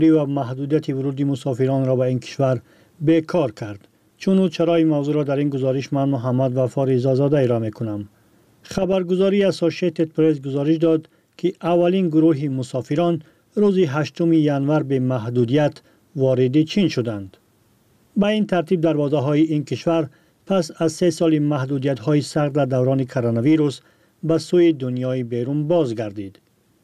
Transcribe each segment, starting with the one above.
و محدودیت ورود مسافران را به این کشور بیکار کرد. چون چرای موضوع را در این گزارش من محمد وفا رضازاده ارائه می‌کنم. خبرگزاری اسوسییتد پرس گزارش داد که اولین گروه مسافران روز 8 ژانویه به محدودیت وارد چین شدند. با این ترتیب دروازه‌های این کشور پس از 3 سال محدودیت‌های سخت در دوران کرونا ویروس به سوی دنیای بیرون بازگردید.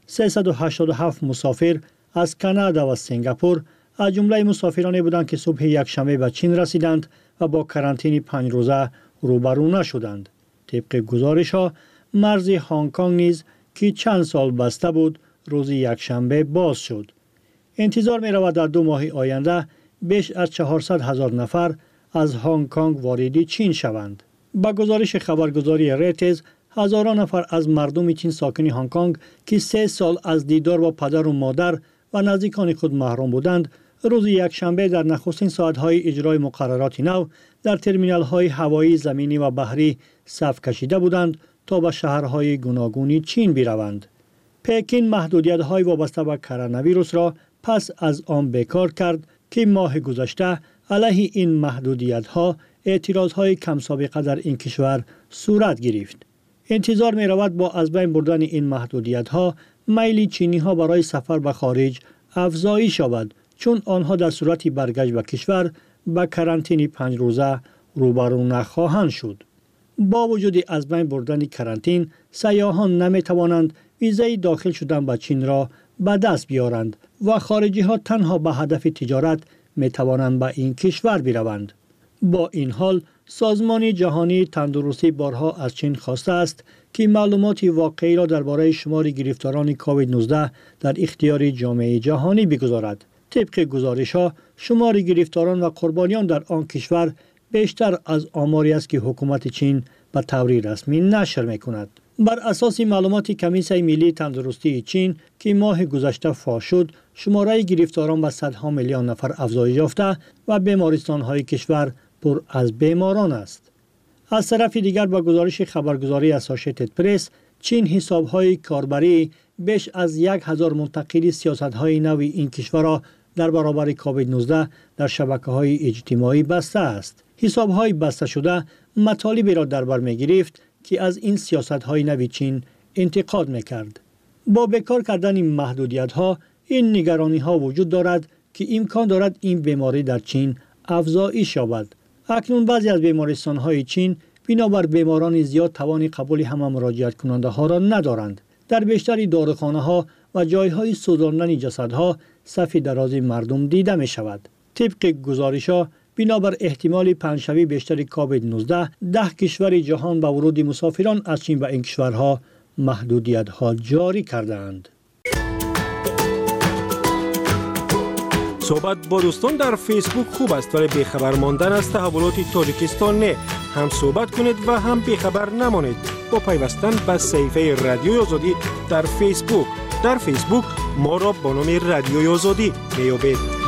387 مسافر از کانادا و سنگاپور از جمله مسافرانی بودند که صبح یکشنبه به چین رسیدند و با کرانتین 5 روزه روبرو نشدند. طبق گزارش‌ها مرز هنگ کنگ نیز که چند سال بسته بود روز یکشنبه باز شد. انتظار می‌رود در 2 ماه آینده بیش از 400,000 نفر از هنگ کنگ وارد چین شوند. با گزارش خبرگزاری رویترز هزاران نفر از مردم چین ساکن هنگ کنگ که 3 سال از دیدار با پدر و مادر و نزدیکان خود محروم بودند روز یکشنبه در نخستین ساعت‌های اجرای مقررات نو در ترمینال‌های هوایی، زمینی و بحری صف کشیده بودند تا به شهرهای گوناگون چین بروند. پکین محدودیت‌های وابسته به کرونا ویروس را پس از آن بیکار کرد که ماه گذشته علیه این محدودیت‌ها اعتراض‌های کم سابقه در این کشور صورت گرفت. انتظار می‌رود با از بین بردن این محدودیت‌ها میل چینی‌ها برای سفر به خارج افزایش یابد، چون آنها در صورت برگشت به کشور با کرانتین 5 روزه روبرو نخواهند شد. با وجود از بین بردن کرانتین، سیاحان نمی‌توانند ویزای داخل شدن به چین را به دست بیارند و خارجی‌ها تنها به هدف تجارت می‌توانند به این کشور بروند. با این حال سازمان جهانی تندرستی بارها از چین خواسته است که معلومات واقعی را درباره شمار گرفتاران کووید 19 در اختیار جامعه جهانی بگذارد. طبق گزارش‌ها شمار گرفتاران و قربانیان در آن کشور بیشتر از آماری است که حکومت چین به طور رسمی نشر می‌کند. بر اساس معلومات کمیسیون ملی تندرستی چین که ماه گذشته فاش شد، شماره گرفتاران به صدها میلیون نفر افزایش یافته و بیمارستان‌های کشور پر از بیماران است. از طرف دیگر با گزارش خبرگزاری اسوسییتد پرس، چین حساب‌های کاربری بیش از 1000 منتقل سیاست‌های نو این کشور را در برابر کووید 19 در شبکه‌های اجتماعی بسته است. حساب‌های بسته شده مطالبی را در بر می‌گرفت که از این سیاست‌های نو چین انتقاد می‌کرد. با بیکار کردن این محدودیت‌ها، این نگرانی‌ها وجود دارد که امکان دارد این بیماری در چین افزایش یابد. اکنون بعضی از بیمارستان‌های چین بنابر بیماران زیاد توان قبول همه مراجعت کننده ها را ندارند. در بیشتری داروخانه‌ها و جایهای سوزاندن جسدها صف دراز مردم دیده می شود. طبق گزارش‌ها بنابر احتمال پنجشنبه بیشتر کووید 19 10 کشور جهان به ورود مسافران از چین به این کشورها محدودیت‌ها جاری کردند. صحبت با دوستان در فیسبوک خوب است، ولی بیخبر ماندن از تحولات تاجیکستان نه. هم صحبت کنید و هم بیخبر نمانید با پیوستن به صفحه رادیوی آزادی در فیسبوک. در فیسبوک ما را با نام رادیوی آزادی میابید.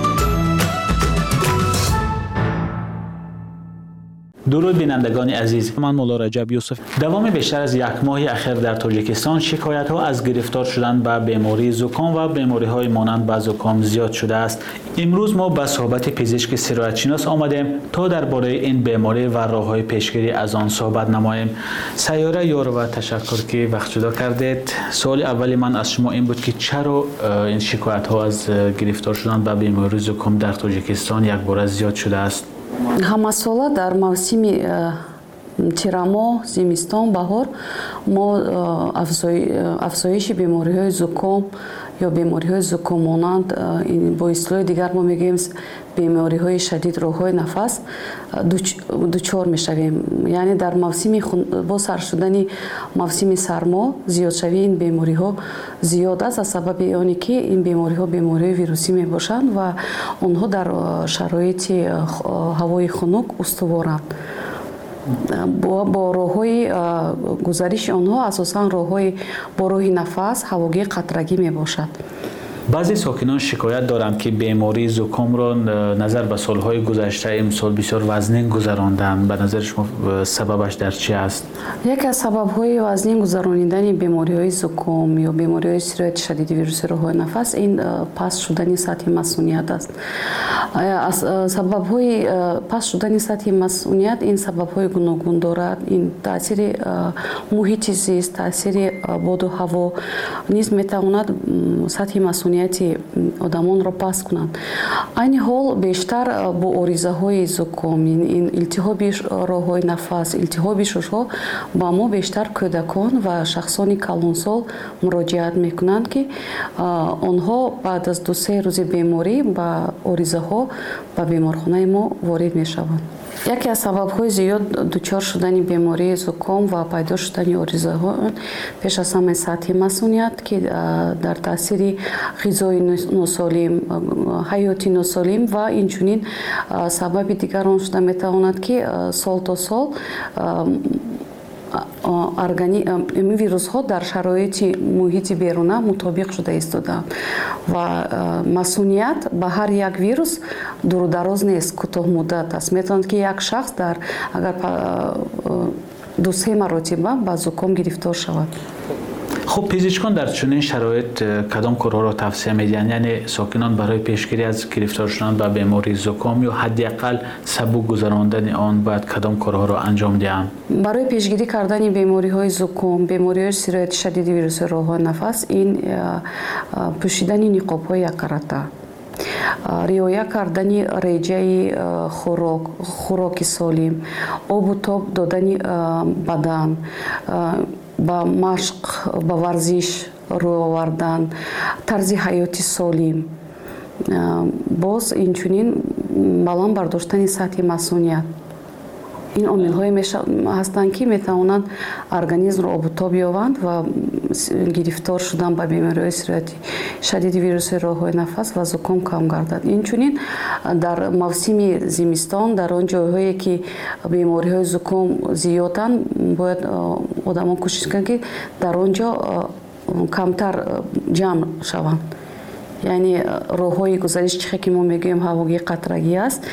درود بینندگان عزیز، من مولا رجب یوسف. دوام بیشتر از 1 ماه اخیر در تاجیکستان شکایت‌ها از گرفتار شدن به بیماری زکام و بیماری‌های مانند به زکام زیاد شده است. امروز ما به صحبت پزشک سرایت‌شناس آمدیم تا درباره این بیماری و راه‌های پیشگیری از آن صحبت نماییم. سیاره یار و تشکر که وقت جدا کردید. سوال اولی من از شما این بود که چرا این شکایت‌ها از گرفتار شدن به بیماری زکام در تاجیکستان یک بار زیاد شده است؟ ҳама сола дар мавсими тирамо, зимистон, баҳор мо афзоиши бемориҳои зуком ё бемориҳои зукомонанд бо ислоҳи дигар мо мегӯем бемориҳои шадид роҳҳои нафас дучор мешавем. яъне дар мавсими бо сар шудани мавсими сармо зиёдшавии ин бемориҳо зиёд аст аз сабаби оне ки ин бемориҳо бемориҳои вирусӣ мебошанд ва онҳо дар шароити ҳавои хунук устуворанд. бо роҳҳои гузариши онҳо асосан роҳҳои бо роҳи нафас ҳавогир қатрагӣ мебошад. بعضی ساکنان شکایت دارند که بیماری زکام را نظر به سالهای گذشته امسال بسیار وزنین گذراندند. به نظر شما سببش در چی است؟ یکی از سبب‌های وزنین گذراندن بیماری‌های زکام یا بیماری‌های سرایت شدید ویروس راه‌های نفس این پست شدن سطح مسئولیت است. سبب‌های پست شدن سطح مسئولیت این سبب‌های گوناگون دارد. این تاثیر محیط زیست، تاثیر باد و هوا نیز می‌تواند سطح مسئولیت آدمان را پست کنند. این حال بیشتر با آرزه‌های زکام، این التهاب راه‌های نفس، التهاب شش‌ها با ما بیشتر کودکان و شخصان کلانسال مراجعت میکنند که آنها بعد از 2-3 روز بیماری با آرزه‌ها به بیمارخانه ما وارد میشوند. یکی از سبب‌های زیاد دچار شدن بیماری زکام و پیدا شدن آرزه‌ها پیش از همه سطح مسئولیت که در تاثیر غذای ناسالم، حیاتی ناسالم و اینچنین سبب دیگر آن شده میتواند که سال تا سال این ویروس ها در شرایط محیط بیرونه مطابق شده ایستادند و مسئولیت به هر یک ویروس دور و دراز نیست، کوتاه مدت است. میتواند که یک شخص در اگر 2-3 مرتبه به زکام گرفتار شود. خب پزشکان در چنین شرایط کدام کارها را توصیه می‌دهند؟ یعنی ساکنان برای پیشگیری از گرفتار شدن به بیماری زکام یا حداقل سبک گذراندن آن باید کدام کارها را انجام دهند؟ برای پیشگیری کردن بیماری‌های زکام، بیماری‌های سرایت شدید ویروس راه‌های نفس، این پوشیدن نقاب‌های یک‌کارته، رعایت کردن رژه خوراک سالم، آب و تاب دادن بدن، با مشق، با ورزش رو آوردن، طرز حیاتی سالم، باز اینچنین بالان برداشتن سطح مسئولیت. این عامل‌های هستند که میتوانند ارگانیسم را آب و تاب یابند و گرفتار شدن به بیماری‌های سرایت شدید ویروس راه‌های نفس و زکام کم گردد. اینچنین در موسم زمستان در آن جاهایی که بیماری‌های زکام زیادند باید آدم‌ها کوشش کنند که در آنجا کمتر جمع شوند. یعنی راه‌های گذشت چیزی که ما میگیم هوایی قطرگی است،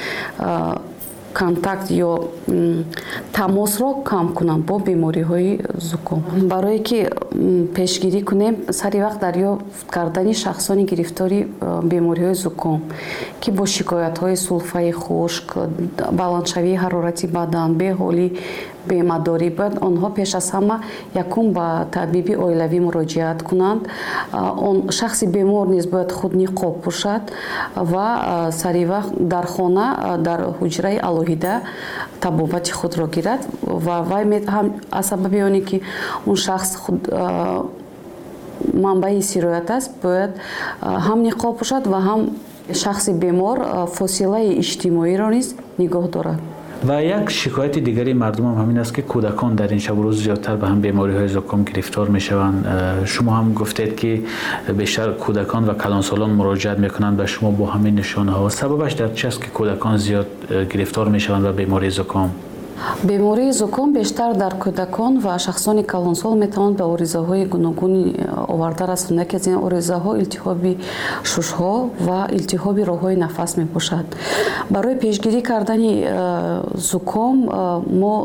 کنتاکت یا تماس را کم کنند با بیماری‌های زکام. برای که پیشگیری کنیم سری وقت دریافت کردن شخصان گرفتاری بیماری‌های زکام که با شکایت‌های سلفه خشک، بلندشوی حرارتی بدن، بی‌حالی، بیمداری باید آنها پیش از همه یکم به طبیب عائلوی مراجعت کنند. آن شخص بیمار نیز باید خود نقاب پوشد و سری وقت در خانه در حجره الهیده طبابت خود را گیرد و وای هم از سبب آنی که اون شخص خود منبع سرایت است باید هم نقاب پوشد و هم شخص بیمار فاصله اجتماعی را نیز نگاه دارد. و یک شکایت دیگری مردم هم همین است که کودکان در این شب و روز زیادتر به هم بیماری‌های زکام گرفتار می‌شوند. شما هم گفتید که بیشتر کودکان و کلانسالان مراجعت می‌کنند به شما با همین نشانه‌ها. سببش در چی است که کودکان زیاد گرفتار می‌شوند به بیماری زکام؟ بیماری زکام بیشتر در کودکان و شخصان کلانسال میتواند به آرزه‌های گوناگون آورده رسانده که از این آرزه‌ها التهاب شش‌ها و التهاب راه‌های نفس میباشد. برای پیشگیری کردن زکام ما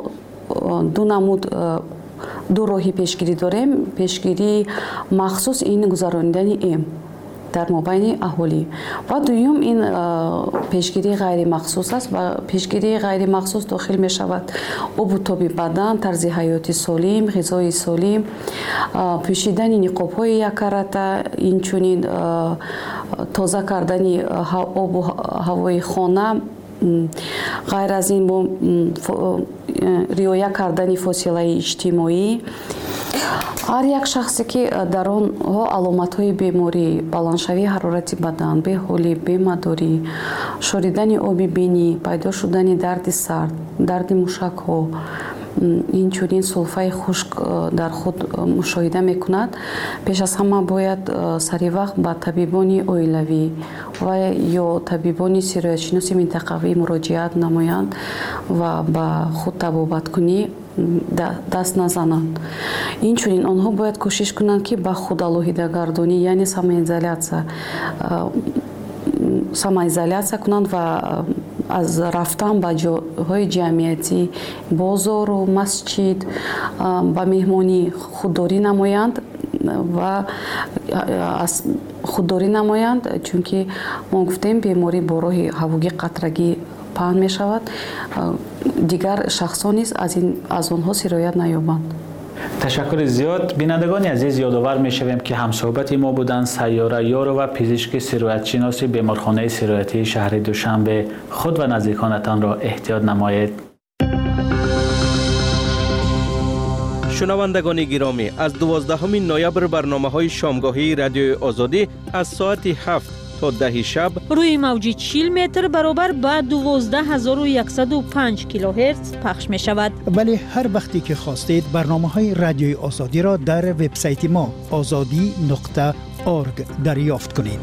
دو راهی پیشگیری داریم. پیشگیری مخصوص این گذراندن ایم در مابین اهالی و دوم این پیشگیری غیر مخصوص است و پیشگیری غیر مخصوص داخل می شود آب و تاب بدن، طرز حیاتی سالم، غذای سالم، پوشیدن نقاب‌های یک‌کارته، اینچنین تازه کردن آب و هوای خانه، غیر از این با رعایت کردن فاصله اجتماعی. هر یک شخصی که در آنها علامت‌های بیماری، بلندشوی حرارت بدن، بی‌حالی، بیمداری، شوریدن آب بینی، پیدا شدن درد سر، درد موشک‌ها، اینچنین سلفه خشک در خود مشاهده می‌کند، پیش از همه باید سری وقت به طبیبان عائلوی و یا طبیبان سرایت‌شناس منطقوی مراجعت نمایند و به خود طبابت کنی даст назананд. Инчунин онҳо бояд кӯшиш кунанд ки ба худалоҳидагардонӣ, яъне самоизоляция кунанд ва аз рафтан ба ҷойҳои ҷамъиятӣ, бозору масҷид ба меҳмонӣ худдорӣ намоянд ва худдорӣ намоянд, чунки мо гуфтем беморӣ бо роҳи ҳавогӣ қатрагӣ паҳн мешавад, дигар шахсон низ аз онҳо сироят наёбанд. تشکر زیاد. بینندگان عزیز یادآور می‌شویم که همصحبت ما بودند سیاره یارو و پزشک سرایت شناس بیمارخانه سرایتی شهر دوشنبه. خود و نزدیکانتان را احتیاط نمایید. شنوندگان گرامی، از 12 نوامبر برنامه‌های شامگاهی رادیوی آزادی از ساعت 7 تا 10 شب روی موج 40 متر برابر با 12105 کیلوهرتز پخش می شود. ولی هر وقتی که خواستید برنامه‌های رادیوی آزادی را در وبسایت ما azadi.org دریافت کنید.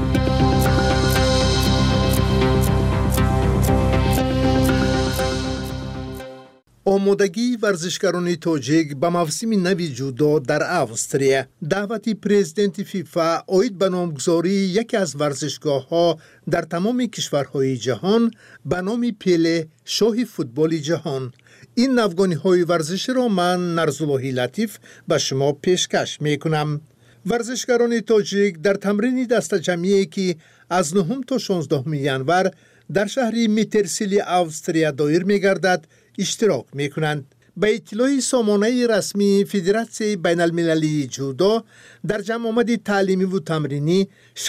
آمادگی ورزشکاران تاجیک به موسم نوی جودو در اوستریا. دعوت پرزیدنت فیفا اوید به نامگذاری یکی از ورزشگاه‌ها در تمام کشورهای جهان به نام پله شاه فوتبال جهان. این نوگانی‌های ورزشی را من نرزاللهی لطیف به شما پیشکش می‌کنم. ورزشکاران تاجیک در تمرین دسته جمعی که از 9 تا 16 ینور در شهر میترسیلی اوستریا دایر می‌گردد اشتراک می‌کنند. به اطلاع سامانه رسمی فدراسیون بین المللی جودو در جمع آمد تعلیمی و تمرینی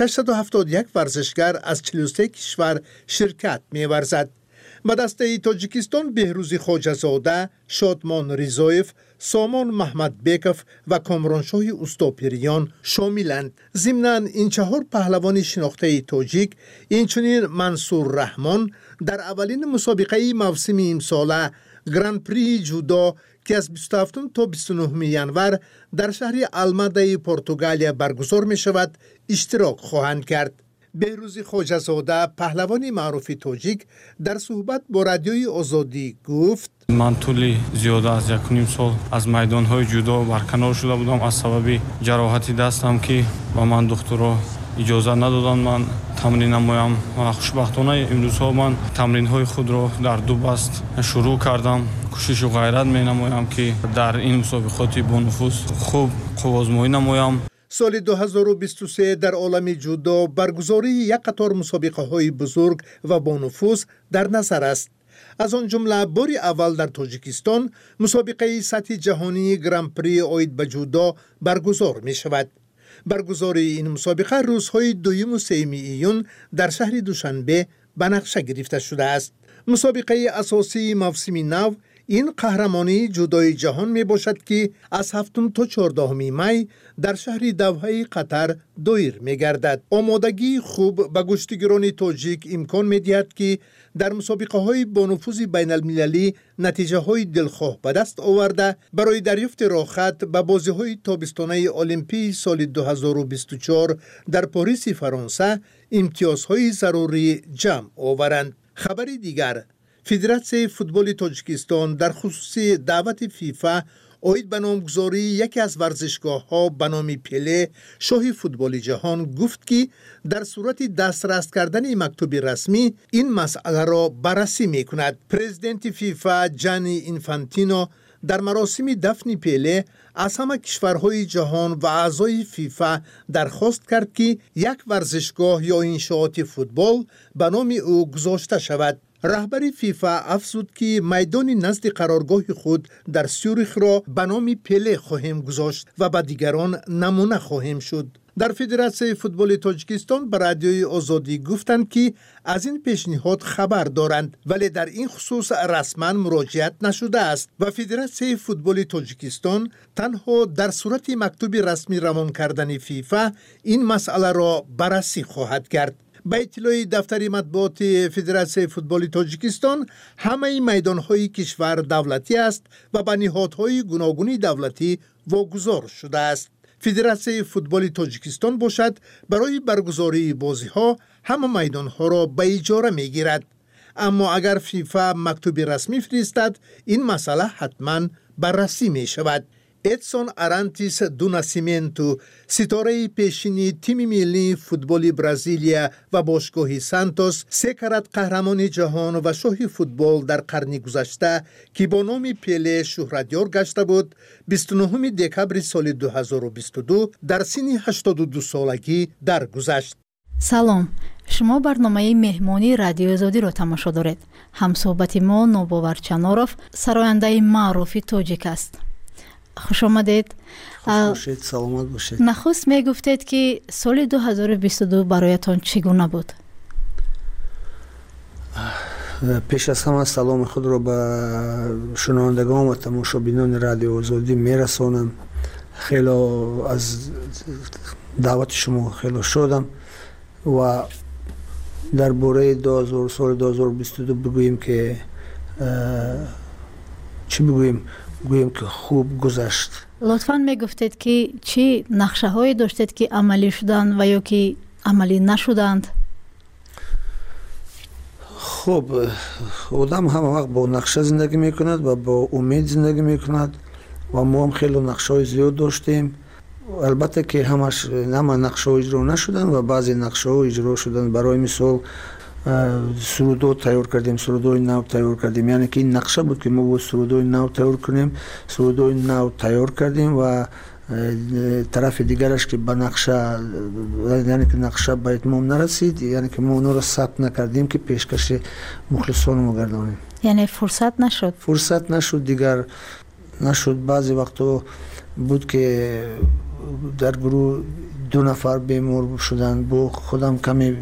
671 ورزشکار از 43 کشور شرکت می‌ورزد. به دسته تاجیکستان بهروز خواجه‌زاده، شادمان رضایف، سامان محمد بیکف و کامرانشاه اوستاپیریان شاملند. ضمناً این 4 پهلوان شناخته تاجیک، اینچنین منصور رحمان در اولین مسابقه موسم امساله گراند پری جودو که از 27 تا 29 ینور در شهر الماده پرتغالیا برگزار می شود اشتراک خواهند کرد. بهروز خواجه‌زاده پهلوان معروف تاجیک در صحبت با رادیوی آزادی گفت: من طولی زیاده از 1.5 سال از میدان‌های جودو برکنار شده بودم از سبب جراحتی دستم که با من دکترها اجازه ندادن من تمرین نمایم و خوشبختانه امروزها من تمرین‌های خود را در 2 بست شروع کردم. کوشش و غیرت می‌نمایم که در این مسابقات با نفوذ خوب قوازمایی نمایم. سال 2023 در عالم جودو برگزاری یک قطار مسابقه های بزرگ و با نفوذ در نظر است. از آن جمله بار اول در تاجیکستان مسابقه سطح جهانی گراند پری اوید به جودو برگزار می شود. برگزاری این مسابقه روزهای 2 و 3 ایون در شهر دوشنبه به نقشه گرفته شده است. مسابقه اساسی موسم نو این قهرمانی جودوی جهان می باشد که از 7 تا 14 می در شهر دوحه قطر دایر می گردد. آمادگی خوب به گشتیگران تاجیک امکان می دهد که در مسابقه های با نفوذ بین المللی نتیجه های دلخواه به دست آورده برای دریافت راحت به بازی های تابستانه المپیک سال 2024 در پاریس فرانسه امتیازهای ضروری جمع آورند. خبری دیگر، فدراسیون فوتبال تاجیکستان در خصوص دعوت فیفا اوید به نامگذاری یکی از ورزشگاه‌ها به نام پله شاه فوتبال جهان گفت که در صورت دسترس کردن مکتوب رسمی این مسئله را بررسی می‌کند. پرزیدنت فیفا جانی اینفانتینو در مراسم دفن پله از همه کشورهای جهان و اعضای فیفا درخواست کرد که یک ورزشگاه یا انشاءات فوتبال به نام او گذاشته شود. رهبر فیفا افزود که میدان نزد قرارگاه خود در سیوریخ را به نام پله خواهیم گذاشت و به دیگران نمونه خواهیم شد. در فدراسیون فوتبال تاجیکستان به رادیوی آزادی گفتند که از این پیشنهاد خبر دارند ولی در این خصوص رسما مراجعت نشده است و فدراسیون فوتبال تاجیکستان تنها در صورت مکتوب رسمی روان کردن فیفا این مسئله را بررسی خواهد کرد. به اطلاع دفتر مطبوعات فدراسیون فوتبال تاجیکستان همه میدان‌های کشور دولتی است و به نهادهای گوناگون دولتی واگذار شده است. فدراسیون فوتبال تاجیکستان باشد برای برگزاری بازی‌ها همه میدان‌ها را به اجاره می‌گیرد. اما اگر فیفا مکتوبی رسمی فرستد این مسئله حتما بررسی می شود. ادسون ارانتیس دو ناسیمنتو، ستاره پیشینی تیم ملی فوتبال برزیلیا و باشگاه سانتوس، 3 کرات قهرمان جهان و شاه فوتبال در قرن گذشته که با نام پله شهرتیار گشته بود، 29 دکبر سال 2022 در سن 82 سالگی درگذشت. سلام، شما برنامه مهمانی رادیو آزادی را تماشا دارید. همصحبت ما نوباور چناروف، سراینده معروف تاجیک است. خوش آمدید. خوش باشید، سلامت باشید. نخست می گفتید که سال 2022 برایتان چگونه بود؟ پیش از همه سلام خود را به شنوندگان و تماشابینان رادیو آزادی می رسانم. خیلی از دعوت شما خیلی شدم و درباره سال 2022 بگوییم که چی بگوییم که خوب گذشت. لطفاً می گفتید که چی نقشه هایی داشتید که عملی شدند و یا که عملی نشدند؟ خب آدم همه وقت با نقشه زندگی میکند و با امید زندگی میکند و ما هم خیلی نقشه های زیاد داشتیم. البته که همش نقشه ها اجرا نشدن و بعضی نقشه ها اجرا شدن. برای مثال سرودو تیار کردیم، سرودوی نو تیار کردیم، یعنی که این نقشه بود که ما بود سرودوی نو تیار کنیم. سرودوی نو تیار کردیم و طرف دیگرش که به نقشه، یعنی که نقشه به اتمام نرسید، یعنی که ما اونو را ثبت نکردیم که پیشکش مخلصان ما گردانیم. یعنی فرصت نشد دیگر نشد. بعضی وقتا بود که در گروه 2 نفر بیمار شدن، با خودم کمی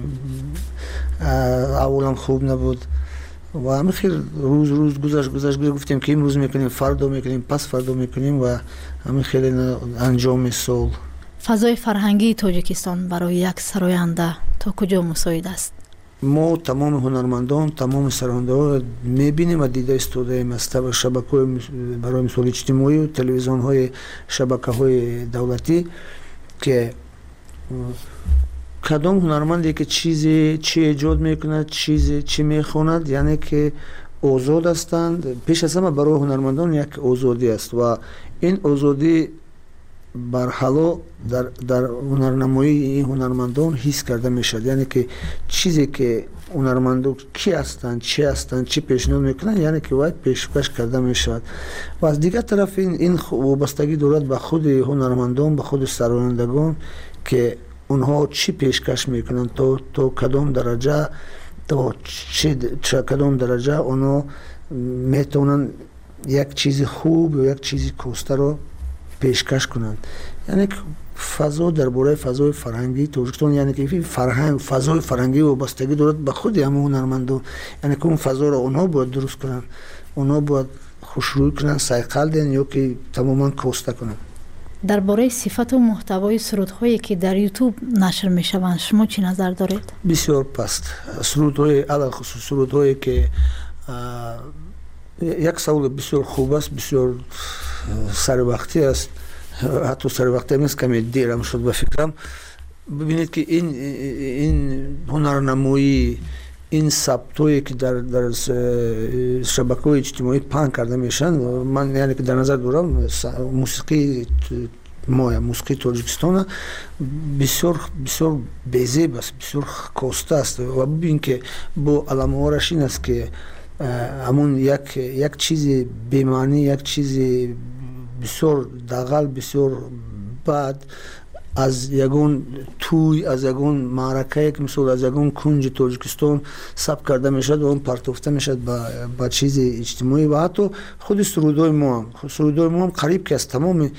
اولم خوب نبود و همین خیلی روز گذشت گفتیم که امروز میکنیم، فردا میکنیم، پس فردا میکنیم و همین خیلی انجام سال. فضای فرهنگی تاجیکستان برای یک سراینده تا کجا مساعد است؟ ما تمام هنرمندان، تمام سراینده ها میبینیم و دیده استودیم از شبکه‌های برای مثال اجتماعی و تلویزیون های شبکه های دولتی که کدام هنرمندی که چی ایجاد میکند، چی میخواند، یعنی که آزاد هستند. پیش از همه برای هنرمندان یک آزادی است و این آزادی برحالا در هنرنمایی این هنرمندان حس کرده میشد. یعنی که چیزی که هنرمندان کی هستند، چی پیشنهاد میکنند، یعنی که باید پیشکش کرده میشد. و از دیگر طرف این وابستگی دارد به خود هنرمندان، به خود سرایندگان که اونها چی پیشکش میکنند تا کدام درجه اونها میتونن یک چیز خوب و یک چیز کوسته رو پیشکش کنند. یعنی که فضا درباره فضای فرهنگی تاجیکستان، یعنی که فضای فرهنگی وابستگی دارد به خود همه هنرمندان. یعنی که اون فضا رو اونها باید درست کنند، اونها باید خوشروی کنند، سایقل دین یا که تماما کوسته کنند. درباره صفت و محتوای سرودهایی که در یوتیوب نشر میشوند شما چی نظر دارید؟ بسیار پست. سرودهای علاوه خصوص سرودهایی که یک سوال بسیار خوب است، بسیار سر وقتی است، حتی سر وقتی نیست، کمی دیرم شد به فکرم. ببینید که این هنرنمایی، این ثبتایی که در شبکه‌های اجتماعی پهن کرده میشن، من یعنی که در نظر دارم موسیقی تاجیکستان بسیار بی‌زیب است، بسیار کوسته است و ببین که با علامه‌هاش این است که همون یک چیز بی‌معنی، یک چیز بسیار دغل، بسیار بد از یگون توی، از یگون معرکه که مثلا از یگون کنج تاجیکستان ثبت کرده میشد و اون پرتافته میشد با چیز اجتماعی و حتی خود سرودهای ما هم قریب که از تمام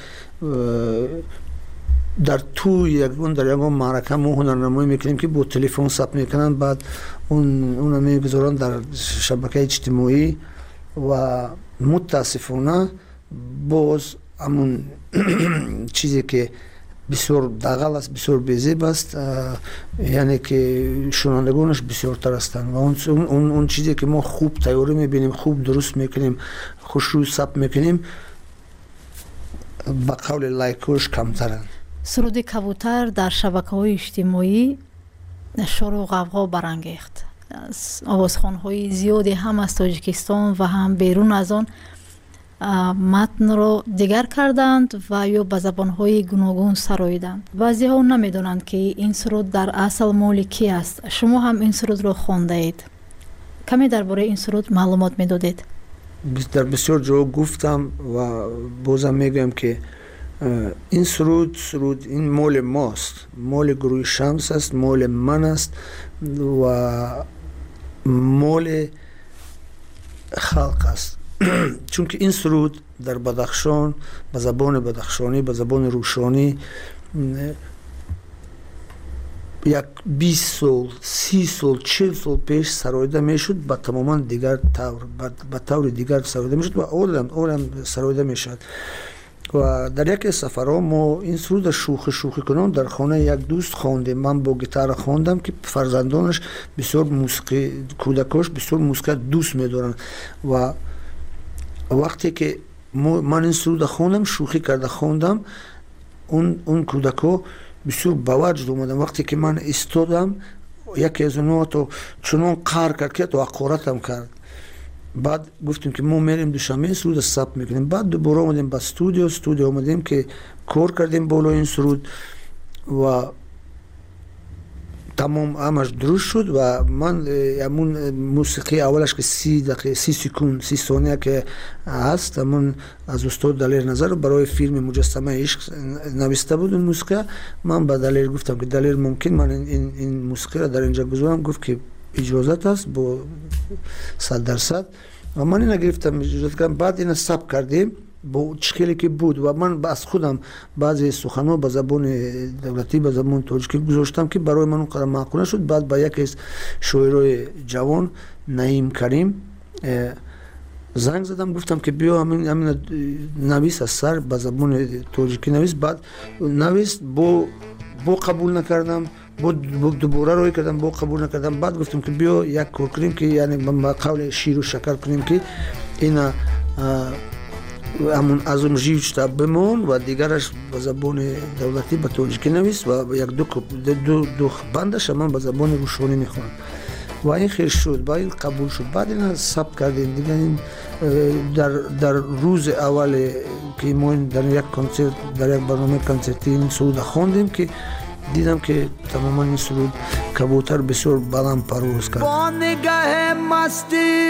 در توی یگون معرکه ما هنرنمایی میکنیم که با تلفن ثبت میکنن، بعد اون میگذارن در شبکه اجتماعی و متاسفانه باز همون چیزی که بسیار دغل است، بسیار بی‌زیب است، یعنی که شنوندگانش بسیار تر هستند و اون چیزی که ما خوب تیاری میبینیم، خوب درست میکنیم، خوشروی ثبت میکنیم، به قول لایکوش کمترن. سرود کبوتر در شبکه‌های اجتماعی شور و غوغا برانگیخت. آوازخوان‌های زیادی هم از تاجیکستان و هم بیرون از آن متن را دیگر کردند و یا به زبان‌های گوناگون سراییدند. بعضی‌ها نمی‌دانند که این سرود در اصل مال کی است. شما هم این سرود را خوانده اید. کمی درباره این سرود معلومات می‌دادید؟ در بسیار جا گفتم و بازم میگم که این سرود این مال ماست، مال گروه شمس است، مال من است و مال خلق است. چون که این سرود در بدخشان به زبان بدخشانی، به زبان روشانی یک 20 سال، 30 سال، 40 سال پیش سراییده میشد، به تماما دیگر طور، به طور دیگر سراییده میشد و اولم سراییده میشد. و در یک سفرها ما این سرود شوخی کنم در خانه یک دوست خواندیم. من با گیتار خواندم که فرزندانش بسیار موسیقی، کودکاش بسیار موسیقی دوست می‌دارن و وقتی که من این سرود خواندم، شوخی کرده خواندم، اون کودکا بسیار به وجد اومدن. وقتی که من ایستادم یکی از اونها تو چنان قهر کرد که تو حقارتم کرد. بعد گفتیم که ما میریم دوشنبه این سرود ثبت میکنیم. بعد دوباره اومدیم به استودیو اومدیم که کار کردیم بالا این سرود و تمام همش درست شد و من همون موسیقی اولش که 30 دقیقه 30 سکند 30 ثانیه که هست، من از استاد دلیر نظر برای فیلم مجسمه عشق نوشته بود اون موسیقی. من به دلیر گفتم که دلیر ممکن من این موسیقی را در اینجا بذارم؟ گفت که اجازت است با 100%. و من اینو گرفتم اجازت کردم. بعد اینو ثبت کردیم با چخیلی که بود و من از خودم بعضی سخن‌ها به زبان دولتی، به زبان تاجیکی گذاشتم که برای من اونقدر معقول شد. بعد با یکی از شاعرای جوان نعیم کریم زنگ زدم، گفتم که بیا همین نویس از سر به زبان تاجیکی نویس. بعد نویس با قبول نکردم، دوباره روی کردم، با قبول نکردم. بعد گفتم که بیا یک کار کنیم که یعنی با قول شیر و شکر کنیم که اینا همون ازم جیوچتا بمون و دیگرش به زبان دولتی به تاجیکی نویس و یک دو بندش من به زبان روشانی میخونم و این خیر شد. با این قبول شد. بعد این ثبت کردیم دیگه. این در روز اول که ما در یک کنسرت، در یک برنامه کنسرتی این سرود خواندیم که دیدم که تماما این سرود کبوتر بسیار بلند پرواز کرد. با نگاه مستی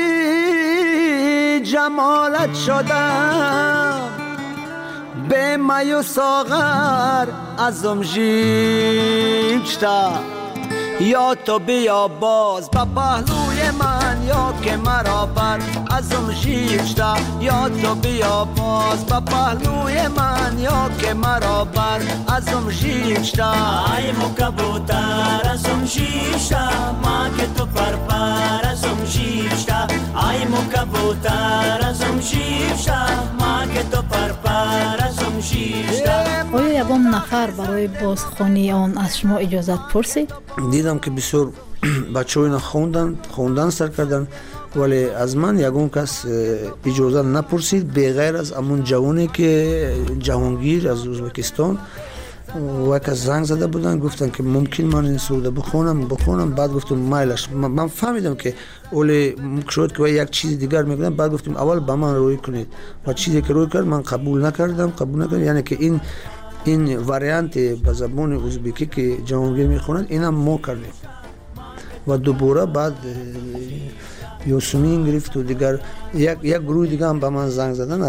جمالت شدم، به می و ساغر ازم جیبشتا، یا تو بیا باز با پهلوی من، یا که مرا بر ازم جیبشتا، یا تو بیا باز با پهلوی من، یا که مرا بر ازم جیبشتا. ای مو کبوتر ازم جیبشتا، ما که تو پر ازم جیبشتا. ای مو کبوتر ازم جیبشتا، ما که تو پر ازم جیبشتا. آیا یگان نفر برای بازخوانی آن از شما اجازت پرسید؟ دیدم که بسیار بچه ها اینا خوندن سر کردن، ولی از من یگان کس اجازه نپرسید بغیر از امون جوانی که جهانگیر از ازبکستان و یک زنگ زده بودن، گفتن که ممکن من این سرود بخونم. بعد گفتم مایلش. من فهمیدم که اولی شد که یک چیز دیگر میگن. بعد گفتیم اول به من روی کنید و چیزی که روی کرد من قبول نکردم. یعنی که این واریانت به زبان ازبکی که جهانگیر میخونند اینم ما کردیم و دوباره بعد یاسمین گرفت و دیگر یک گروه دیگه هم به من زنگ زدن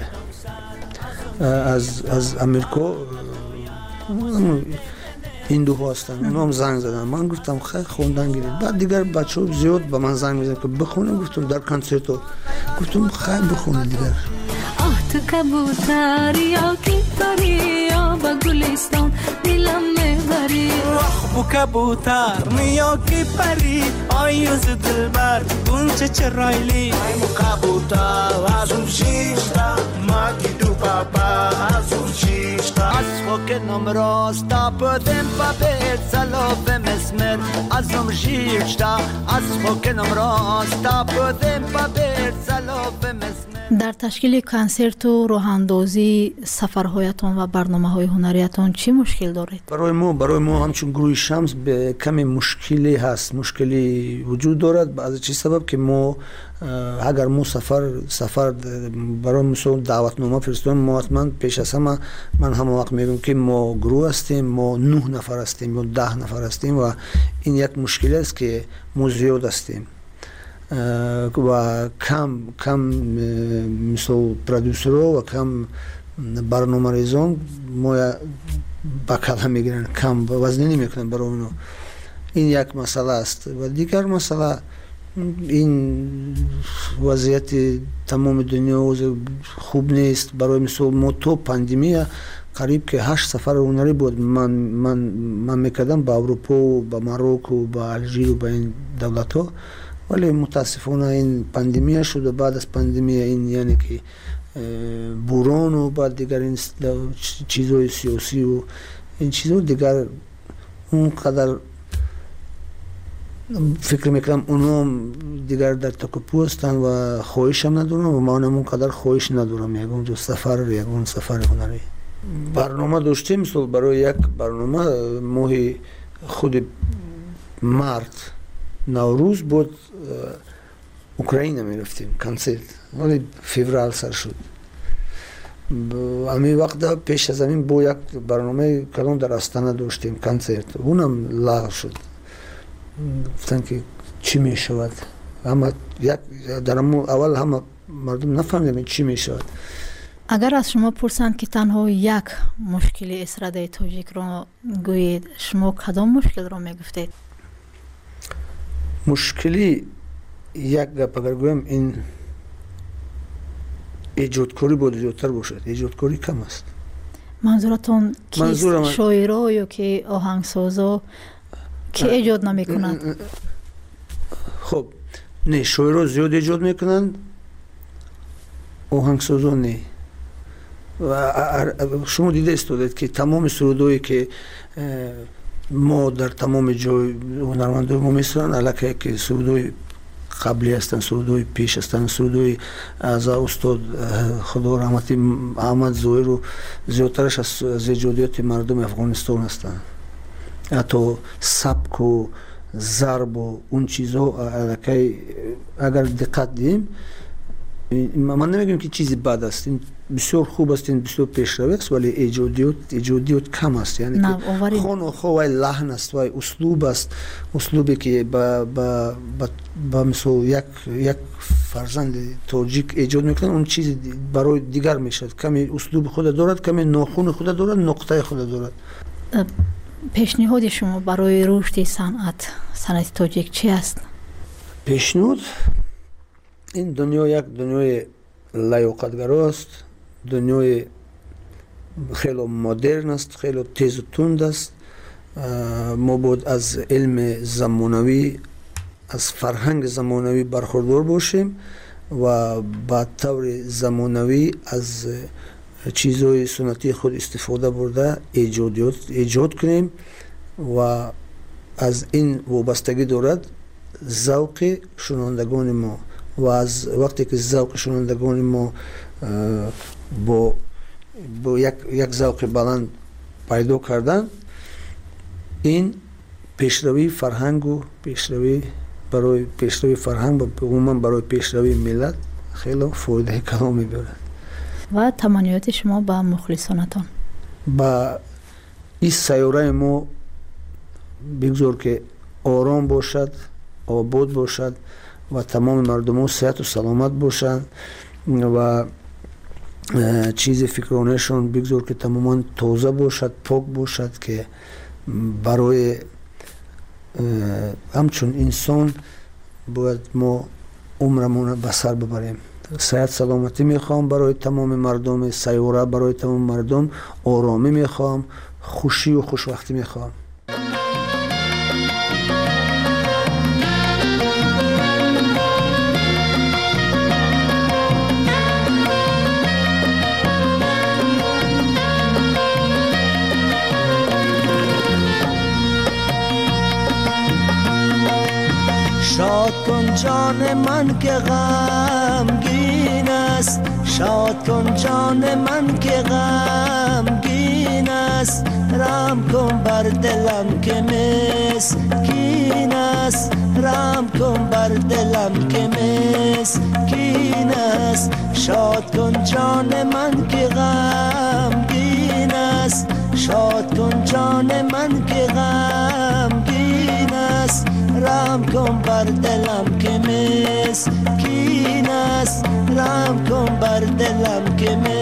از امریکا، هندو هستن، اونا هم زنگ زدن. من گفتم خیلی خوندن گرفت. بعد دیگر بچه ها زیاد به من زنگ میزنن که بخونم. گفتم در کنسرت ها گفتم خیلی بخونه دیگر. تو کبوتر یا کی پری یا با گلستان دلم میبری، بو کبوتر یا کی پری آیوز دلبر گونچه چرایلی. ای مو کبوتر ازم شیشتا، ما کی دو پاپا ازم شیشتا. از خوکنم راستا بدم با بیت سلاف مسمر ازم شیشتا. از خوکنم راستا بدم با بیت سلاف مسمر. در تشکیل کنسرت و راهاندازی سفرهایتان و برنامه‌های هنریتان چی مشکل دارید؟ برای ما همچون گروه شمس به کمی مشکلی هست، مشکلی وجود دارد. از چه سبب که ما اگر ما سفر برای مثلا دعوتنامه فرستیم، ما حتما پیش از همه من همه وقت میگم که ما گروه هستیم، ما 9 نفر هستیم یا 10 نفر هستیم و این یک مشکل است که ما زیاد هستیم و کم مثل پرودوسرها و کم برنامه ریزان ما بکله میگیرن، کم وزنی نمیکنن برای اونو. این یک مسئله است و دیگر مسئله این وضعیت تمام دنیا خوب نیست. برای مثل ما تو پاندمی قریب که 8 سفر هنری بود من میکردم با اروپا و با مراکش و با الژیر و با این دولت ها، ولی متاسفانه این پاندمی شد و بعد از پاندمی این یعنی که بوران و بعد دیگر این چیزهای سیاسی و این چیزها دیگر اونقدر فکر میکنم اونا دیگر در تکاپو هستن و خواهش هم ندارم و من هم اونقدر خواهش ندارم یکون سفر هنری. برنامه داشتیم مثل برای یک برنامه ماه خود مارت نوروز بود اوکراین می رفتیم کنسرت، ولی فوریه سر شد. امی وقت پیش از این با یک برنامه کلان در استانه داشتیم کنسرت، اونم لغو شد. گفتن که چی می شود؟ اما در اول همه مردم نفهمیدن چی می شود. اگر از شما پرسند که تنها یک مشکل استراده تاجیک را گویید، شما کدام مشکل را می گفتید؟ مشکلی یک گپ اگر گویم این ایجادکاری باید زیادتر باشد. ایجادکاری کم است. منظورتون کیست؟ شاعرها یا که آهنگسازا که ایجاد نمی کنند؟ خب نه، شاعرها زیاد ایجاد میکنند، آهنگسازا نه. و شما دیده استودید که تمام سرودهایی که ما در تمام جای هنرمندای ما میسرن علاقه که سرودهای قبلی هستن، سرودهای پیش هستن، سرودهای از استاد خدا رحمتی احمد ظاهر و زیادترش از ایجادیات مردم افغانستان هستن. حتی سبک و ضرب و اون چیزها علاقه اگر دقت دیم، من نمیگم که چیزی بد است، این بسیار خوب است، این بسیار پیشرو است، ولی ایجادیات کم است. یعنی که خون و خواه لحن است و اسلوب است، اسلوبی که با مثل یک فرزند تاجیک ایجاد میکنن، اون چیزی برای دیگر میشد. کمی اسلوب خود دارد، کمی ناخون خود دارد، نقطه خود دارد. پیشنهاد شما برای رشد صنعت تاجیک چی است؟ پیشنهاد این دنیا یک دنیای لیاقتگرا است، دنیای خیلی مدرن است، خیلی تیز و تند است. ما باید از علم زمانوی، از فرهنگ زمانوی برخوردار باشیم و با طور زمانوی از چیزهای سنتی خود استفاده برده ایجاد کنیم و از این وابستگی دارد ذوق شنوندگان ما. و از وقتی که ذوق شنوندگان ما با یک ذوق بلند پیدا کردن، این پیشروی فرهنگ و برای پیشروی فرهنگ و عموما برای پیشروی ملت خیلی فایده کلامی دارد. و تمنیات شما با مخلصانتان؟ با این سیاره ما بگذار که آرام باشد، آباد باشد و تمام مردم ها صحت و سلامت باشند و چیز فکرانشون بگذار که تماما تازه باشد، پاک باشد، که برای همچون انسان باید ما عمرمون به سر ببریم. صحت سلامتی میخوام برای تمام مردم سیاره، برای تمام مردم آرامی میخوام، خوشی و خوشوقتی میخوام. شاد کن جان من که غمگین مسکین است شاد کن جان من که غمگین است رحم کن بر دلم که مسکین است رحم کن بر دلم که مسکین است شاد کن جان من که غمگین است شاد کن جان من که غمگین است رحم کن بر دلم که مسکین است رحم کن بر دلم که